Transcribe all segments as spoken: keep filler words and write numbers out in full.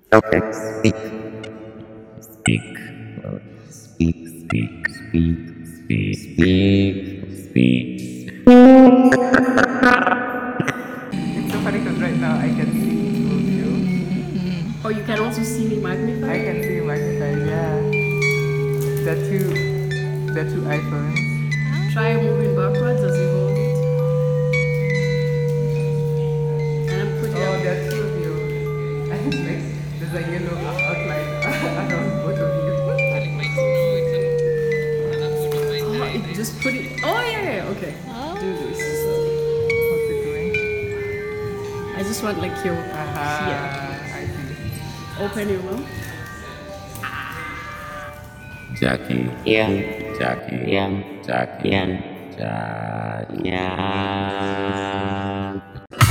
Okay, speak. Speak. Well, speak, speak, speak, speak, speak, speak. It's so funny because right now I can see two of you. Oh, you can also see me magnified? I can see you magnified, yeah. The two, the two iPhones. Try moving backwards as you hold it. And I'm putting Oh, up. there are two of you. I think like there's a yellow outline around both of you. Oh, it just put it. Oh, yeah, yeah, yeah, okay. Do this. So What's it doing? I just want like your Uh-huh. here. I see. Open your mouth. Jackie. Yeah. Jackie. Yeah. Jackie. Yeah. Jackie. Yeah.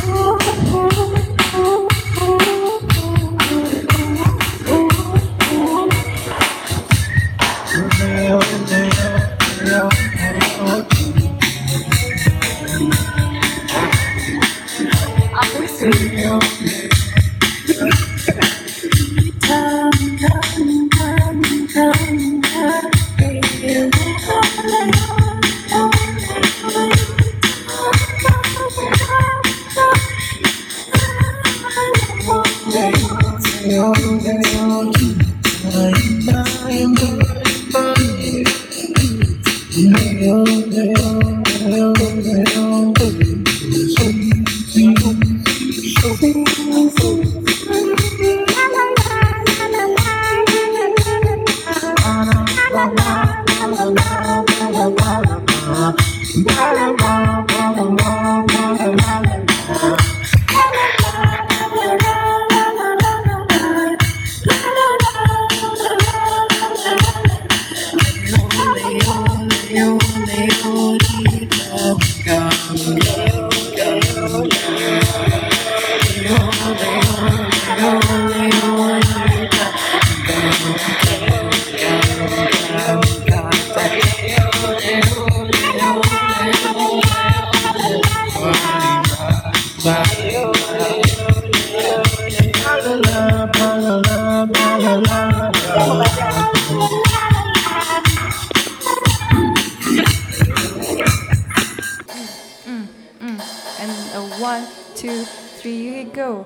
And a one, two, three, go.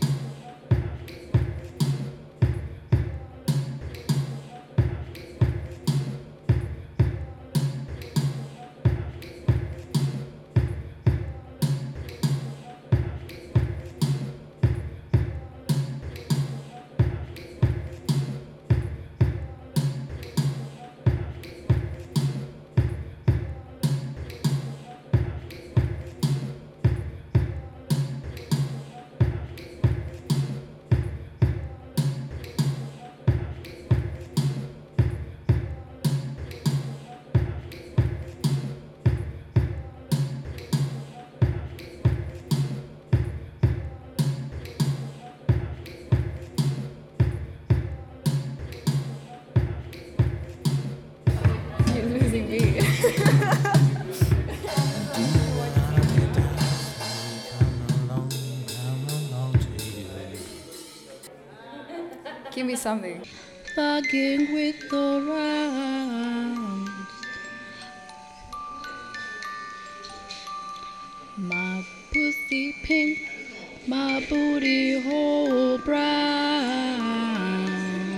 You're losing me. Give me something. Bugging with the rounds. My pussy pink, my booty hole brown.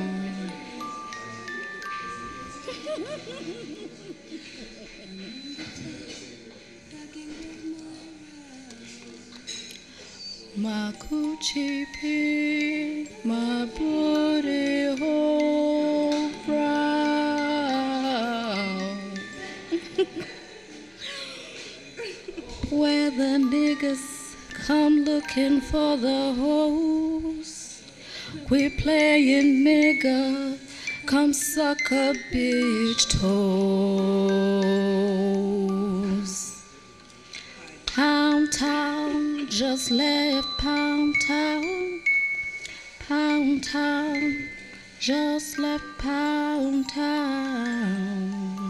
My coochie pink, my booty hole brown. Where the niggas come looking for the hoes, we playing nigga, come suck a bitch toes. Pound Town, just left Pound Town. Pound Town, just left Pound Town.